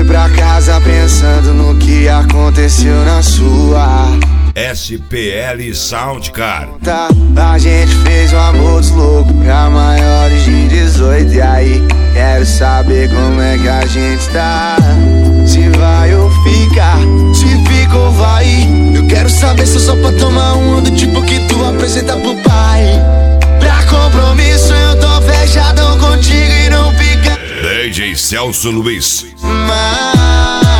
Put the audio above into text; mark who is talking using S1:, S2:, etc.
S1: pra casa pensando no que aconteceu na sua.
S2: SPL Sound, cara.
S1: A gente fez um amor dos loucos pra maiores de 18. E aí, quero saber como é que a gente tá. Se vai ou fica, se fica ou vai. Eu quero saber se eu só pra tomar uma do tipo que tu apresenta pro pai. Pra compromisso eu tô fechadão contigo e não fica.
S2: DJ Celso Luiz.
S1: Mas